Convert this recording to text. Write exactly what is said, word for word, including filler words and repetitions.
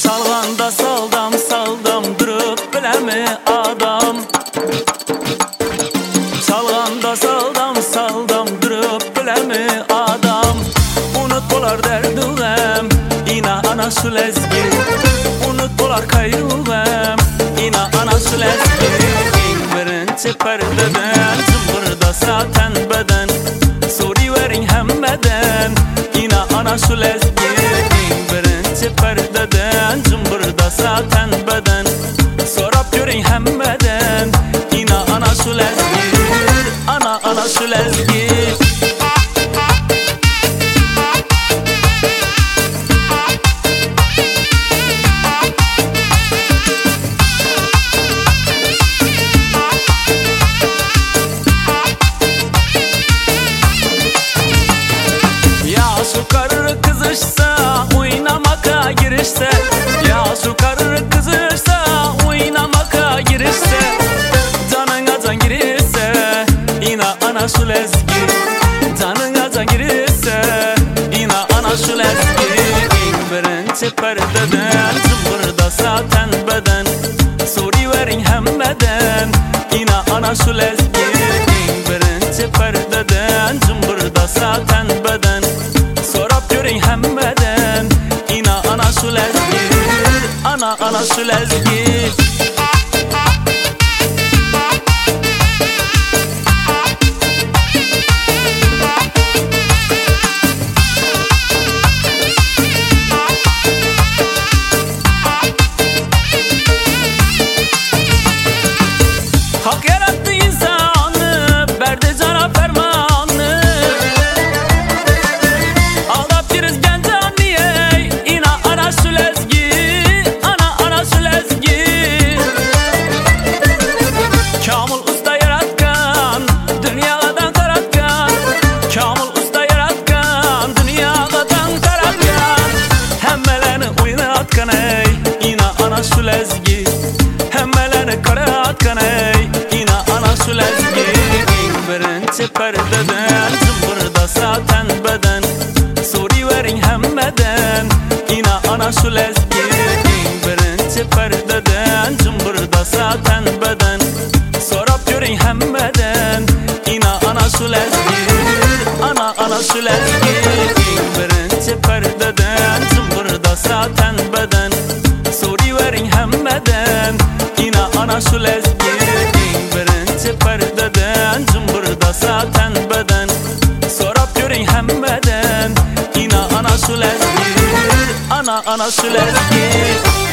Salganda saldım saldım durup bilemi adam. Salganda saldım saldım durup bilemi adam. Unut bolar derduvem ina ana sülezgi. Unut bolar kayruvem ina ana sülezgi. Birinci perdeden zımbırda zaten beden. Soru verin hemmeden ina ana sülezgi. Birinci perdeden zımbırda zaten beden. Sorap görün hemmeden ina ana sülezgi. Ana ana sülezgi. Su karı kızışsa oynamaka girişse. Ya su karı kızışsa oynamaka girişse. Canına can girirse ina ana sülezgi. Canına can girirse ina ana sülezgi. Birinci perdeden zımbırda zaten beden. Soru verin hemmeden ina ana sülezgi. Birinci perdeden zımbırda zaten beden. Sorap görün hemmeden ina ana sülezgi. Ana ana sülezgi. Hak yarattı insanı, verdi cana fermanı. Aldap giriz gencaniye, ina ana sülezgi. Ana ana sülezgi. Kamil usta yaratkan, dünyadan karatkan. Kamil usta yaratkan, dünyadan karatkan. Hemmeleni oynatkan ey, ina ana sülezgi. Hemmeleni karatkan ey, ina ana sülezgi. Birinci perdeden zımbırda zaten beden. Soru verin hemmeden ina ana sülezgi. Birinci perdeden zımbırda zaten beden. Sorap görün hemmeden ina ana sülezgi. Ana ana sülezgi. Birinci perdeden zımbırda zaten beden. Soru verin hemmeden ina ana sülezgi. Birinci perdeden zımbırda zaten beden. Sorap görün hemmeden ina ana sülezgi. Ana ana sülezgi.